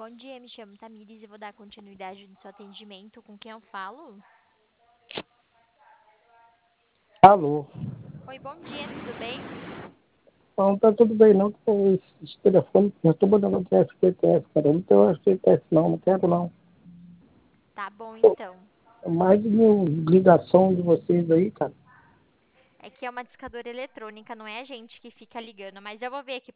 Bom dia, me chamo Tamires e vou dar continuidade no seu atendimento. Com quem eu falo? Alô? Oi, bom dia, tudo bem? Não, tá tudo bem não, que esse telefone, eu estou mandando de FGTS, cara, eu não tenho FGTS não quero não. Tá bom, Pô, então. mais de mil ligação de vocês aí, cara. É que é uma discadora eletrônica, não é a gente que fica ligando, mas eu vou ver aqui